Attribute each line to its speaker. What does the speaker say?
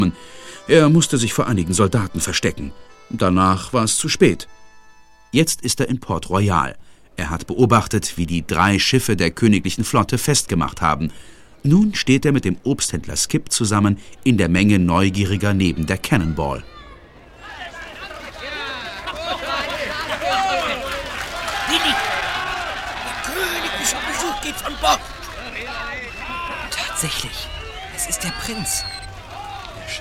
Speaker 1: Er musste sich vor einigen Soldaten verstecken. Danach war es zu spät. Jetzt ist er in Port Royal. Er hat beobachtet, wie die 3 Schiffe der königlichen Flotte festgemacht haben. Nun steht er mit dem Obsthändler Skip zusammen in der Menge Neugieriger neben der Cannonball.
Speaker 2: Willi, der königliche Besuch geht von Bord.
Speaker 3: Tatsächlich, es ist der Prinz.